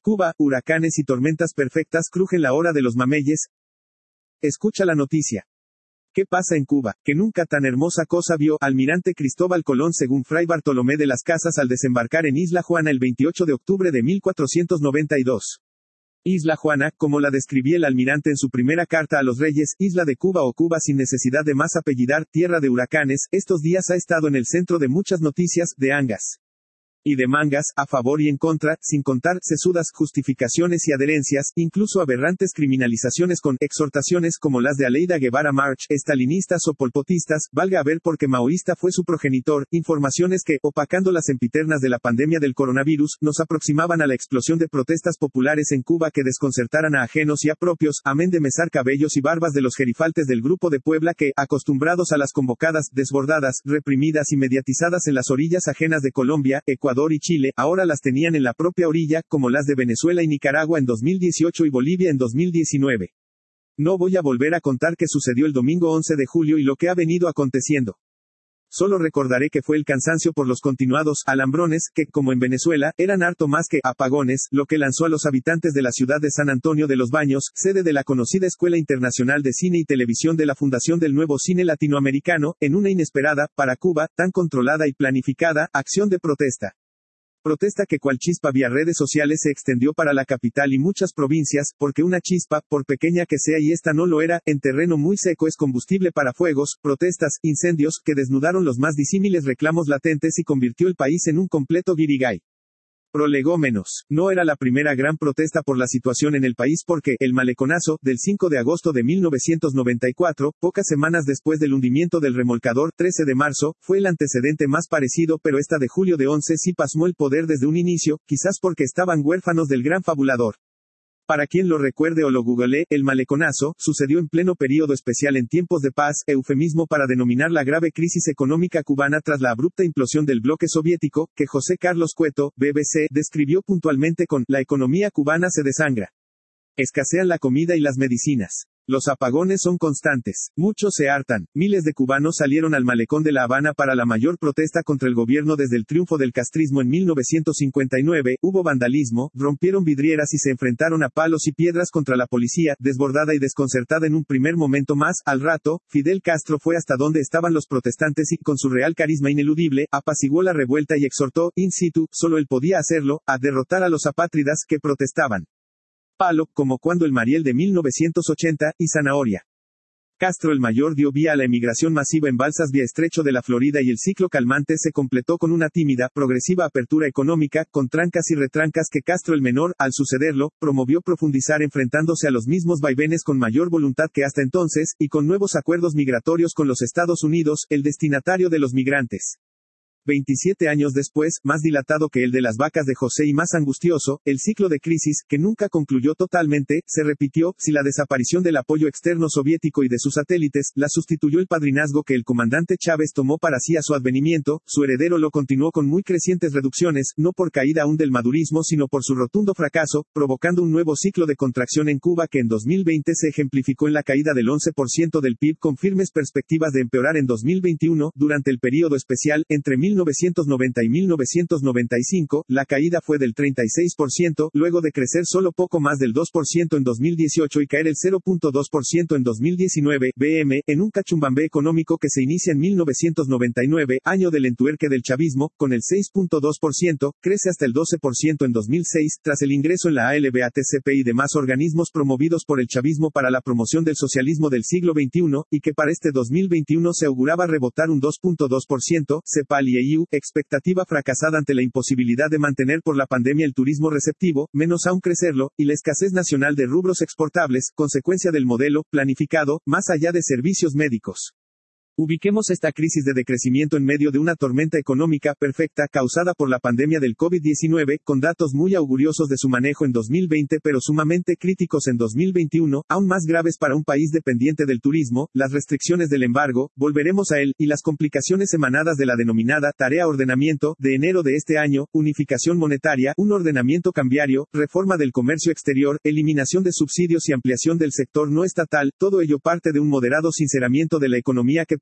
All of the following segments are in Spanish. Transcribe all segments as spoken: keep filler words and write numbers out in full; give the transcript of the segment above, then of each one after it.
Cuba, huracanes y tormentas perfectas crujen la hora de los mameyes. Escucha la noticia. ¿Qué pasa en Cuba? Que nunca tan hermosa cosa vio almirante Cristóbal Colón según Fray Bartolomé de las Casas al desembarcar en Isla Juana el veintiocho de octubre de mil cuatrocientos noventa y dos. Isla Juana, como la describía el almirante en su primera carta a los reyes, isla de Cuba o Cuba sin necesidad de más apellidar, tierra de huracanes, estos días ha estado en el centro de muchas noticias, de angas y de mangas, a favor y en contra, sin contar sesudas justificaciones y adherencias, incluso aberrantes criminalizaciones con exhortaciones como las de Aleida Guevara March, estalinistas o polpotistas, valga a ver porque maoísta fue su progenitor, informaciones que, opacando las sempiternas de la pandemia del coronavirus, nos aproximaban a la explosión de protestas populares en Cuba que desconcertaran a ajenos y a propios, amén de mesar cabellos y barbas de los gerifaltes del Grupo de Puebla que, acostumbrados a las convocadas, desbordadas, reprimidas y mediatizadas en las orillas ajenas de Colombia, Ecuador, y Chile, ahora las tenían en la propia orilla, como las de Venezuela y Nicaragua en dos mil dieciocho y Bolivia en dos mil diecinueve. No voy a volver a contar qué sucedió el domingo once de julio y lo que ha venido aconteciendo. Solo recordaré que fue el cansancio por los continuados alambrones, que, como en Venezuela, eran harto más que apagones, lo que lanzó a los habitantes de la ciudad de San Antonio de los Baños, sede de la conocida Escuela Internacional de Cine y Televisión de la Fundación del Nuevo Cine Latinoamericano, en una inesperada, para Cuba, tan controlada y planificada, acción de protesta. Protesta que cual chispa vía redes sociales se extendió para la capital y muchas provincias, porque una chispa, por pequeña que sea y esta no lo era, en terreno muy seco es combustible para fuegos, protestas, incendios, que desnudaron los más disímiles reclamos latentes y convirtió el país en un completo guirigay. Prolegómenos. No era la primera gran protesta por la situación en el país porque, el maleconazo, del cinco de agosto de mil novecientos noventa y cuatro, pocas semanas después del hundimiento del remolcador, trece de marzo, fue el antecedente más parecido pero esta de julio de once sí pasmó el poder desde un inicio, quizás porque estaban huérfanos del gran fabulador. Para quien lo recuerde o lo googlee, el maleconazo, sucedió en pleno período especial en tiempos de paz, eufemismo para denominar la grave crisis económica cubana tras la abrupta implosión del bloque soviético, que José Carlos Cueto, B B C, describió puntualmente con, la economía cubana se desangra. Escasean la comida y las medicinas. Los apagones son constantes. Muchos se hartan. Miles de cubanos salieron al malecón de La Habana para la mayor protesta contra el gobierno desde el triunfo del castrismo en mil novecientos cincuenta y nueve. Hubo vandalismo, rompieron vidrieras y se enfrentaron a palos y piedras contra la policía, desbordada y desconcertada en un primer momento más. Al rato, Fidel Castro fue hasta donde estaban los protestantes y, con su real carisma ineludible, apaciguó la revuelta y exhortó, in situ, solo él podía hacerlo, a derrotar a los apátridas que protestaban. Palo, como cuando el Mariel de mil novecientos ochenta, y Zanahoria. Castro el Mayor dio vía a la emigración masiva en balsas vía Estrecho de la Florida y el ciclo calmante se completó con una tímida, progresiva apertura económica, con trancas y retrancas que Castro el Menor, al sucederlo, promovió profundizar enfrentándose a los mismos vaivenes con mayor voluntad que hasta entonces, y con nuevos acuerdos migratorios con los Estados Unidos, el destinatario de los migrantes. veintisiete años después, más dilatado que el de las vacas de José y más angustioso, el ciclo de crisis, que nunca concluyó totalmente, se repitió, si la desaparición del apoyo externo soviético y de sus satélites, la sustituyó el padrinazgo que el comandante Chávez tomó para sí a su advenimiento, su heredero lo continuó con muy crecientes reducciones, no por caída aún del madurismo sino por su rotundo fracaso, provocando un nuevo ciclo de contracción en Cuba que en dos mil veinte se ejemplificó en la caída del once por ciento del P I B con firmes perspectivas de empeorar en dos mil veintiuno, durante el período especial, entre mil novecientos noventa y mil novecientos noventa y cinco, la caída fue del treinta y seis por ciento, luego de crecer solo poco más del dos por ciento en dos mil dieciocho y caer el cero punto dos por ciento en dos mil diecinueve, B M, en un cachumbambé económico que se inicia en mil novecientos noventa y nueve, año del entuerque del chavismo, con el seis punto dos por ciento, crece hasta el doce por ciento en dos mil seis, tras el ingreso en la A L B A T C P y demás organismos promovidos por el chavismo para la promoción del socialismo del siglo veintiuno, y que para este dos mil veintiuno se auguraba rebotar un dos punto dos por ciento, CEPAL y E U, expectativa fracasada ante la imposibilidad de mantener por la pandemia el turismo receptivo, menos aún crecerlo, y la escasez nacional de rubros exportables, consecuencia del modelo, planificado, más allá de servicios médicos. Ubiquemos esta crisis de decrecimiento en medio de una tormenta económica perfecta causada por la pandemia del COVID diecinueve, con datos muy auguriosos de su manejo en dos mil veinte pero sumamente críticos en dos mil veintiuno, aún más graves para un país dependiente del turismo, las restricciones del embargo, volveremos a él, y las complicaciones emanadas de la denominada tarea ordenamiento, de enero de este año, unificación monetaria, un ordenamiento cambiario, reforma del comercio exterior, eliminación de subsidios y ampliación del sector no estatal, todo ello parte de un moderado sinceramiento de la economía que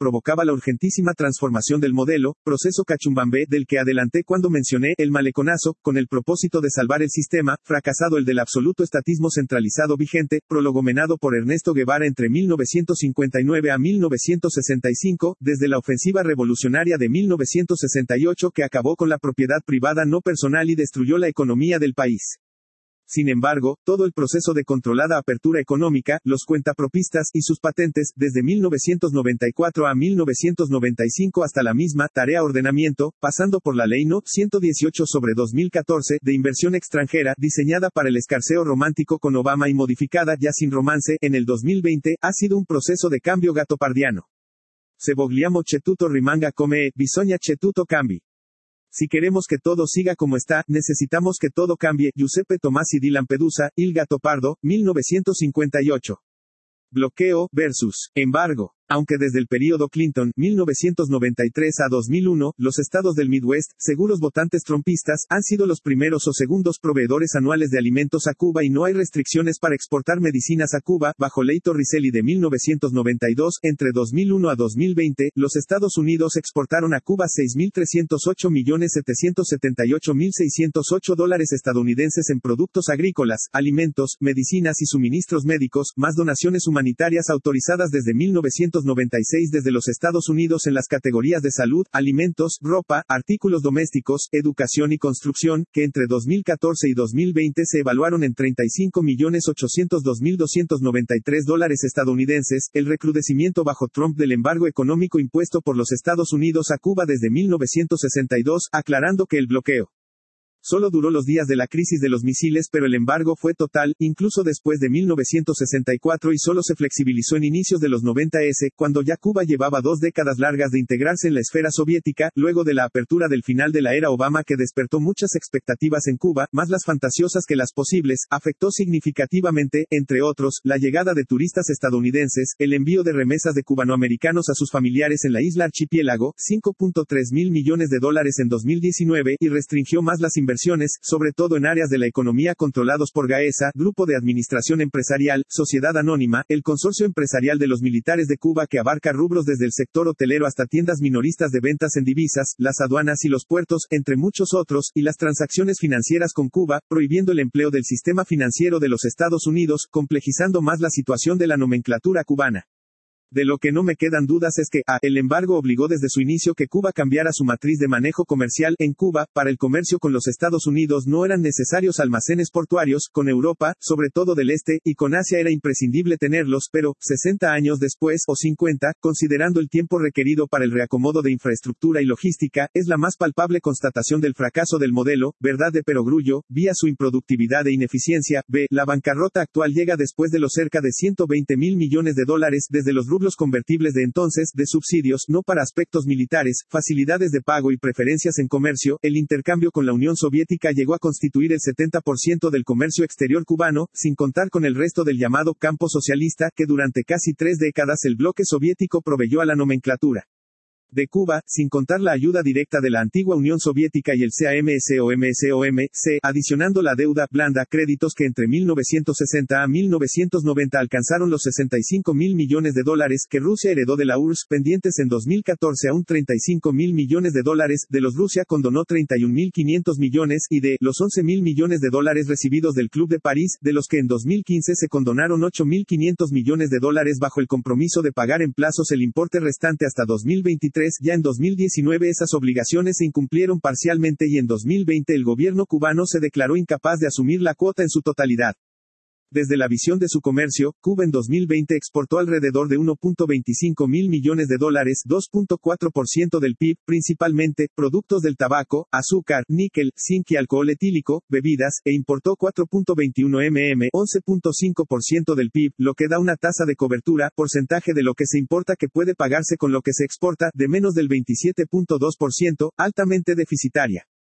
provocaba la urgentísima transformación del modelo, proceso Cachumbambé, del que adelanté cuando mencioné el maleconazo, con el propósito de salvar el sistema, fracasado el del absoluto estatismo centralizado vigente, prologomenado por Ernesto Guevara entre mil novecientos cincuenta y nueve a mil novecientos sesenta y cinco, desde la ofensiva revolucionaria de mil novecientos sesenta y ocho que acabó con la propiedad privada no personal y destruyó la economía del país. Sin embargo, todo el proceso de controlada apertura económica, los cuentapropistas y sus patentes, desde mil novecientos noventa y cuatro a mil novecientos noventa y cinco hasta la misma tarea ordenamiento, pasando por la Ley No. ciento dieciocho sobre dos mil catorce de inversión extranjera, diseñada para el escarceo romántico con Obama y modificada ya sin romance en el dos mil veinte, ha sido un proceso de cambio gatopardiano. Se vogliamo che tutto rimanga come è, bisogna che tutto cambi. Si queremos que todo siga como está, necesitamos que todo cambie. Giuseppe Tomasi di Lampedusa, Il Gattopardo, mil novecientos cincuenta y ocho. Bloqueo, versus embargo. Aunque desde el período Clinton, mil novecientos noventa y tres a dos mil uno, los estados del Midwest, seguros votantes trumpistas, han sido los primeros o segundos proveedores anuales de alimentos a Cuba y no hay restricciones para exportar medicinas a Cuba, bajo Ley Torricelli de mil novecientos noventa y dos, entre dos mil uno a dos mil veinte, los Estados Unidos exportaron a Cuba seis mil trescientos ocho millones setecientos setenta y ocho mil seiscientos ocho dólares estadounidenses en productos agrícolas, alimentos, medicinas y suministros médicos, más donaciones humanitarias autorizadas desde mil novecientos noventa y seis desde los Estados Unidos en las categorías de salud, alimentos, ropa, artículos domésticos, educación y construcción, que entre dos mil catorce y dos mil veinte se evaluaron en treinta y cinco millones ochocientos dos mil doscientos noventa y tres dólares estadounidenses, el recrudecimiento bajo Trump del embargo económico impuesto por los Estados Unidos a Cuba desde mil novecientos sesenta y dos, aclarando que el bloqueo solo duró los días de la crisis de los misiles, pero el embargo fue total, incluso después de mil novecientos sesenta y cuatro y solo se flexibilizó en inicios de los noventa, cuando ya Cuba llevaba dos décadas largas de integrarse en la esfera soviética, luego de la apertura del final de la era Obama que despertó muchas expectativas en Cuba, más las fantasiosas que las posibles, afectó significativamente, entre otros, la llegada de turistas estadounidenses, el envío de remesas de cubanoamericanos a sus familiares en la isla archipiélago, cinco punto tres mil millones de dólares en dos mil diecinueve, y restringió más las inversiones Inversiones, sobre todo en áreas de la economía controlados por GAESA, Grupo de Administración Empresarial, Sociedad Anónima, el consorcio empresarial de los militares de Cuba que abarca rubros desde el sector hotelero hasta tiendas minoristas de ventas en divisas, las aduanas y los puertos, entre muchos otros, y las transacciones financieras con Cuba, prohibiendo el empleo del sistema financiero de los Estados Unidos, complejizando más la situación de la nomenclatura cubana. De lo que no me quedan dudas es que, a, el embargo obligó desde su inicio que Cuba cambiara su matriz de manejo comercial. En Cuba, para el comercio con los Estados Unidos no eran necesarios almacenes portuarios, con Europa, sobre todo del este, y con Asia era imprescindible tenerlos, pero, sesenta años después, o cincuenta, considerando el tiempo requerido para el reacomodo de infraestructura y logística, es la más palpable constatación del fracaso del modelo, verdad de perogrullo, vía su improductividad e ineficiencia. B. La bancarrota actual llega después de los cerca de ciento veinte mil millones de dólares, desde los rubros convertibles de entonces, de subsidios, no para aspectos militares, facilidades de pago y preferencias en comercio. El intercambio con la Unión Soviética llegó a constituir el setenta por ciento del comercio exterior cubano, sin contar con el resto del llamado campo socialista, que durante casi tres décadas el bloque soviético proveyó a la nomenclatura de Cuba, sin contar la ayuda directa de la antigua Unión Soviética y el CAMSOMSOM-C, adicionando la deuda blanda, créditos que entre mil novecientos sesenta a mil novecientos noventa alcanzaron los sesenta y cinco mil millones de dólares, que Rusia heredó de la U R S S, pendientes en dos mil catorce a un treinta y cinco mil millones de dólares, de los Rusia condonó treinta y un mil quinientos millones, y de los once mil millones de dólares recibidos del Club de París, de los que en dos mil quince se condonaron ocho mil quinientos millones de dólares bajo el compromiso de pagar en plazos el importe restante hasta dos mil veintitrés. Ya en dos mil diecinueve esas obligaciones se incumplieron parcialmente y en dos mil veinte el gobierno cubano se declaró incapaz de asumir la cuota en su totalidad. Desde la visión de su comercio, Cuba en dos mil veinte exportó alrededor de uno punto veinticinco mil millones de dólares, dos punto cuatro por ciento del P I B, principalmente, productos del tabaco, azúcar, níquel, zinc y alcohol etílico, bebidas, e importó cuatro punto veintiuno millones, once punto cinco por ciento del P I B, lo que da una tasa de cobertura, porcentaje de lo que se importa que puede pagarse con lo que se exporta, de menos del veintisiete punto dos por ciento, altamente deficitaria.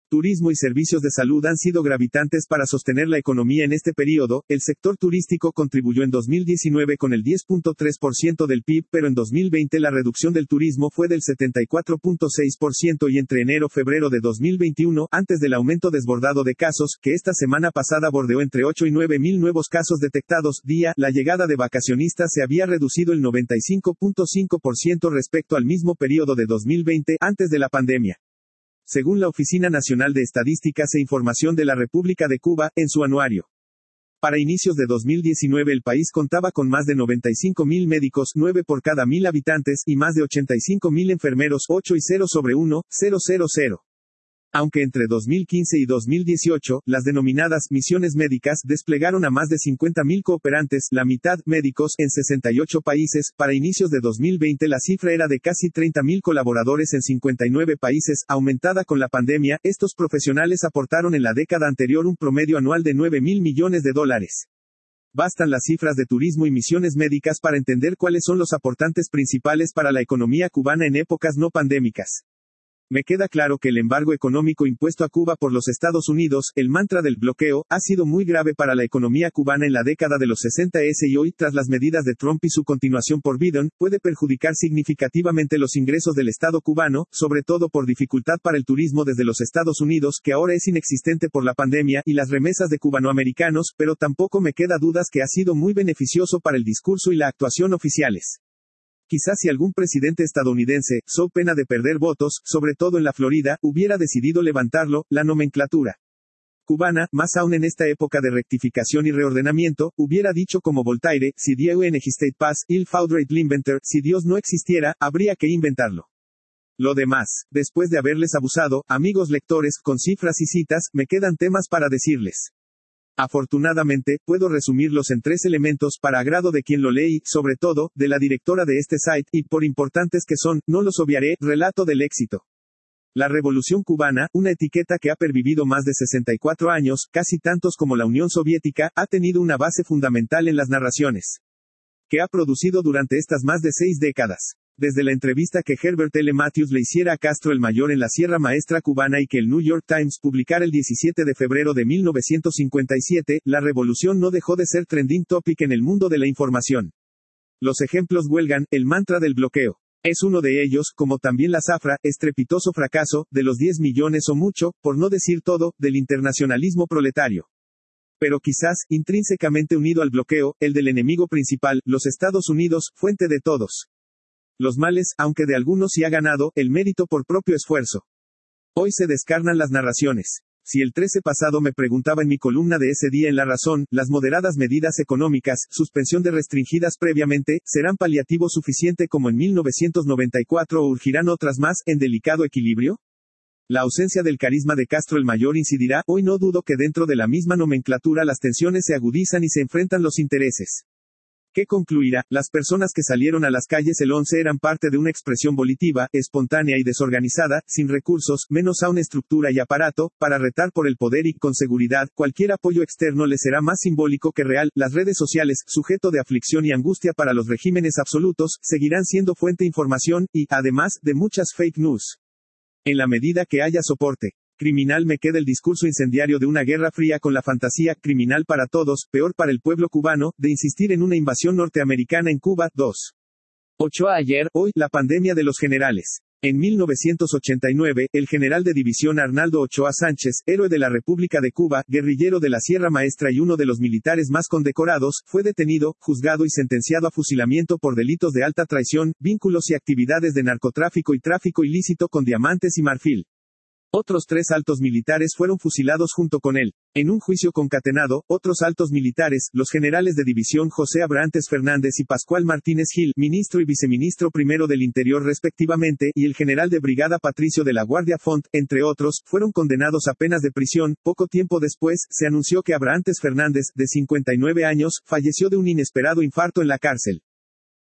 Turismo y servicios de salud han sido gravitantes para sostener la economía en este periodo. El sector turístico contribuyó en dos mil diecinueve con el diez punto tres por ciento del P I B, pero en dos mil veinte la reducción del turismo fue del setenta y cuatro punto seis por ciento y entre enero-febrero de dos mil veintiuno, antes del aumento desbordado de casos, que esta semana pasada bordeó entre ocho y nueve mil nuevos casos detectados día, la llegada de vacacionistas se había reducido el noventa y cinco punto cinco por ciento respecto al mismo periodo de dos mil veinte, antes de la pandemia. Según la Oficina Nacional de Estadísticas e Información de la República de Cuba, en su anuario. Para inicios de dos mil diecinueve el país contaba con más de noventa y cinco mil médicos, nueve por cada mil habitantes, y más de ochenta y cinco mil enfermeros, ocho y cero sobre uno, cero cero cero. Aunque entre dos mil quince y dos mil dieciocho, las denominadas misiones médicas desplegaron a más de cincuenta mil cooperantes, la mitad médicos, en sesenta y ocho países, para inicios de dos mil veinte la cifra era de casi treinta mil colaboradores en cincuenta y nueve países, aumentada con la pandemia. Estos profesionales aportaron en la década anterior un promedio anual de nueve mil millones de dólares. Bastan las cifras de turismo y misiones médicas para entender cuáles son los aportantes principales para la economía cubana en épocas no pandémicas. Me queda claro que el embargo económico impuesto a Cuba por los Estados Unidos, el mantra del bloqueo, ha sido muy grave para la economía cubana en la década de los sesenta y hoy, tras las medidas de Trump y su continuación por Biden, puede perjudicar significativamente los ingresos del Estado cubano, sobre todo por dificultad para el turismo desde los Estados Unidos, que ahora es inexistente por la pandemia, y las remesas de cubanoamericanos, pero tampoco me queda dudas que ha sido muy beneficioso para el discurso y la actuación oficiales. Quizás si algún presidente estadounidense, so pena de perder votos, sobre todo en la Florida, hubiera decidido levantarlo, la nomenclatura cubana, más aún en esta época de rectificación y reordenamiento, hubiera dicho como Voltaire, si Dieu n'existait pas, il faudrait l'inventer, si Dios no existiera, habría que inventarlo. Lo demás, después de haberles abusado, amigos lectores, con cifras y citas, me quedan temas para decirles. Afortunadamente, puedo resumirlos en tres elementos para agrado de quien lo lee y, sobre todo, de la directora de este site, y por importantes que son, no los obviaré. Relato del éxito. La Revolución Cubana, una etiqueta que ha pervivido más de sesenta y cuatro años, casi tantos como la Unión Soviética, ha tenido una base fundamental en las narraciones que ha producido durante estas más de seis décadas. Desde la entrevista que Herbert L. Matthews le hiciera a Castro el Mayor en la Sierra Maestra cubana y que el New York Times publicara el diecisiete de febrero de mil novecientos cincuenta y siete, la revolución no dejó de ser trending topic en el mundo de la información. Los ejemplos huelgan. El mantra del bloqueo es uno de ellos, como también la zafra, estrepitoso fracaso, de los diez millones o mucho, por no decir todo, del internacionalismo proletario. Pero quizás, intrínsecamente unido al bloqueo, el del enemigo principal, los Estados Unidos, fuente de todos los males, aunque de algunos sí ha ganado el mérito por propio esfuerzo. Hoy se descarnan las narraciones. Si el trece pasado me preguntaba en mi columna de ese día en La Razón, las moderadas medidas económicas, suspensión de restringidas previamente, ¿serán paliativo suficiente como en mil novecientos noventa y cuatro o urgirán otras más, en delicado equilibrio? La ausencia del carisma de Castro el Mayor incidirá. Hoy no dudo que dentro de la misma nomenclatura las tensiones se agudizan y se enfrentan los intereses. ¿Qué concluirá? Las personas que salieron a las calles el once eran parte de una expresión volitiva, espontánea y desorganizada, sin recursos, menos aún estructura y aparato, para retar por el poder y, con seguridad, cualquier apoyo externo les será más simbólico que real. Las redes sociales, sujeto de aflicción y angustia para los regímenes absolutos, seguirán siendo fuente de información, y, además, de muchas fake news. En la medida que haya soporte criminal me queda el discurso incendiario de una guerra fría con la fantasía, criminal para todos, peor para el pueblo cubano, de insistir en una invasión norteamericana en Cuba. dos. Ochoa ayer, hoy, la pandemia de los generales. En mil novecientos ochenta y nueve, el general de división Arnaldo Ochoa Sánchez, héroe de la República de Cuba, guerrillero de la Sierra Maestra y uno de los militares más condecorados, fue detenido, juzgado y sentenciado a fusilamiento por delitos de alta traición, vínculos y actividades de narcotráfico y tráfico ilícito con diamantes y marfil. Otros tres altos militares fueron fusilados junto con él. En un juicio concatenado, otros altos militares, los generales de división José Abrantes Fernández y Pascual Martínez Gil, ministro y viceministro primero del Interior respectivamente, y el general de brigada Patricio de la Guardia Font, entre otros, fueron condenados a penas de prisión. Poco tiempo después, se anunció que Abrantes Fernández, de cincuenta y nueve años, falleció de un inesperado infarto en la cárcel.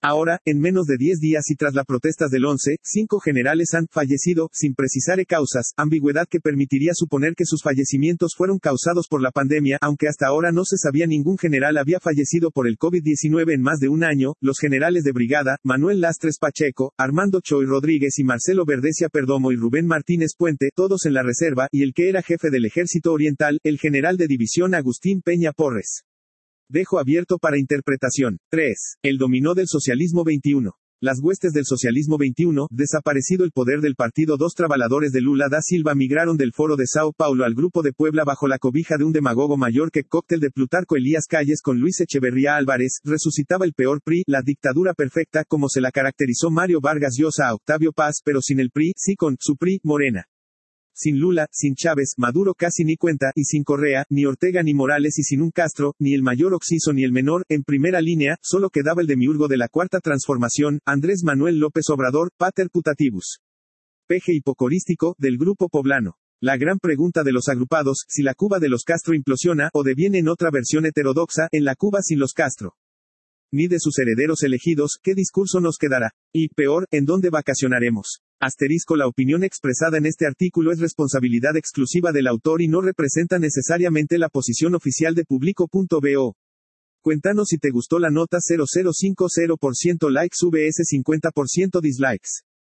Ahora, en menos de diez días y tras las protestas del once, cinco generales han fallecido, sin precisar causas, ambigüedad que permitiría suponer que sus fallecimientos fueron causados por la pandemia, aunque hasta ahora no se sabía ningún general había fallecido por el COVID diecinueve en más de un año. Los generales de brigada, Manuel Lastres Pacheco, Armando Choy Rodríguez y Marcelo Verdecia Perdomo y Rubén Martínez Puente, todos en la reserva, y el que era jefe del Ejército Oriental, el general de división Agustín Peña Porres. Dejo abierto para interpretación. tres. El dominó del socialismo veintiuno. Las huestes del socialismo veintiuno, desaparecido el poder del partido, dos trabajadores de Lula da Silva migraron del Foro de Sao Paulo al Grupo de Puebla bajo la cobija de un demagogo mayor que cóctel de Plutarco Elías Calles con Luis Echeverría Álvarez, resucitaba el peor P R I, la dictadura perfecta como se la caracterizó Mario Vargas Llosa a Octavio Paz, pero sin el P R I, sí con su P R I, Morena. Sin Lula, sin Chávez, Maduro casi ni cuenta, y sin Correa, ni Ortega ni Morales y sin un Castro, ni el mayor Oxiso ni el menor, en primera línea, solo quedaba el demiurgo de la Cuarta Transformación, Andrés Manuel López Obrador, Pater Putativus. Peje hipocorístico, del Grupo Poblano. La gran pregunta de los agrupados, si la Cuba de los Castro implosiona, o deviene en otra versión heterodoxa, en la Cuba sin los Castro. Ni de sus herederos elegidos, ¿qué discurso nos quedará? Y, peor, ¿en dónde vacacionaremos? Asterisco. La opinión expresada en este artículo es responsabilidad exclusiva del autor y no representa necesariamente la posición oficial de Publico punto bo. Cuéntanos si te gustó la nota. Cero cero cinco cero por ciento likes vs cincuenta por ciento dislikes.